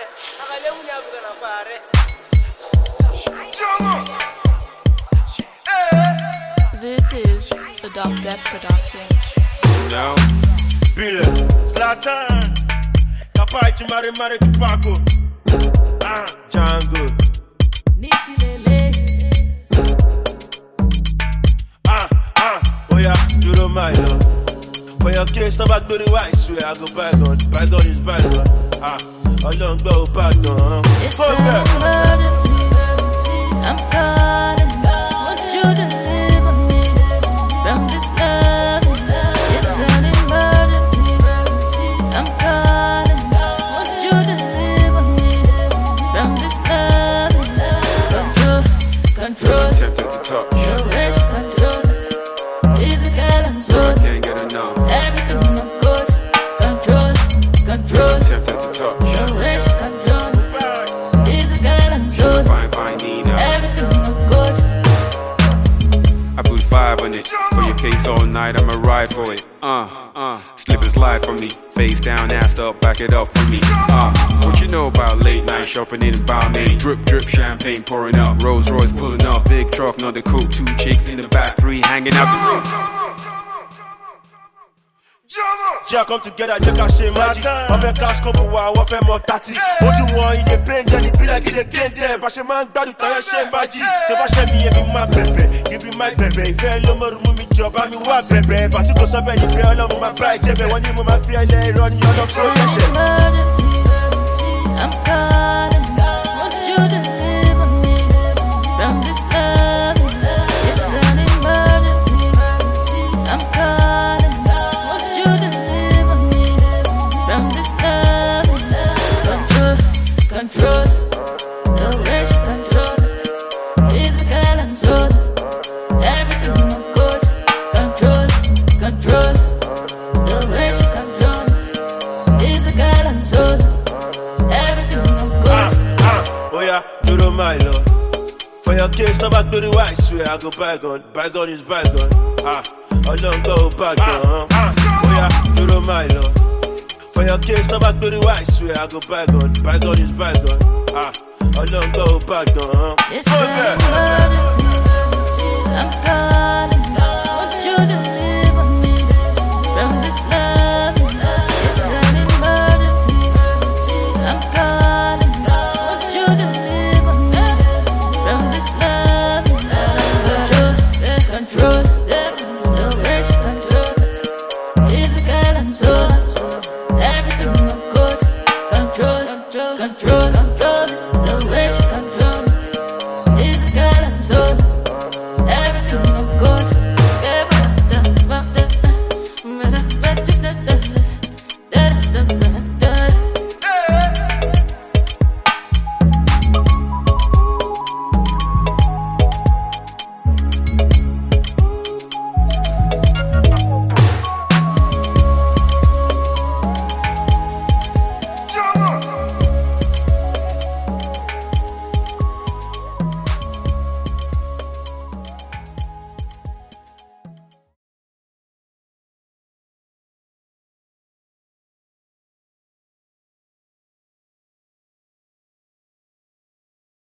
This is a Doc Def production. No, Bile, Zlatan, Kapachi Mari Tupaco, Django, Nisi Lele. Oh yeah, you don't mind, no. For your case, stop back to the white swear I go bygone is bygone. I don't go back, no. It's an emergency, I'm calling. Want you to deliver me from this love. It's an emergency, I'm calling. Want you to deliver me from this love. Control, Tempted to touch, your wish, control it. Physical and so I soul, can't get enough. everything I'm good. Control, Tempted to touch, your wish, control it. Physical and soul, fine, Nina. everything I'm good. I put 5 on it. For your case all night, I'ma ride for it. Slip and slide from me. Face down, ass up, back it up for me. What you know about late night shopping in Balmain? Drip, champagne pouring up. Rolls Royce pulling up. Big truck, another coupe. 2 chicks in the back, 3 hanging out the room. Jack come together, Jack and shame magic. On fait cash comme moi, on fait mon tati. On do one in the pain, then it be like it again there. But she man got it, I shame baji. The bash me every my baby, give me my baby. If I love me, me job, I me work baby. But you go somewhere, you feel love my pride, baby. When you my feel like running, you're not progression. I'm calling. Want you to deliver me from this love. It's an emergency, I'm calling. Want you to deliver me from this love. Control, the wish, control it. Physical and soul, everything I'm good. Control, the wish, control it. Physical and soul, everything I'm good. Oh yeah, you don't mind, Lord. For your case, stop back to the white swear I go bygone is bygone. I don't go back, Oh yeah, you don't mind, Lord. For your case, stop back to the white swear I go bygone is bygone. I don't go back, It's an emergency, I'm calling. Want you to deliver me from this love. It's an emergency, I'm calling. Want you to deliver me from this love. Control, the wish, control it. Physical and soul, everything I'm good. Control.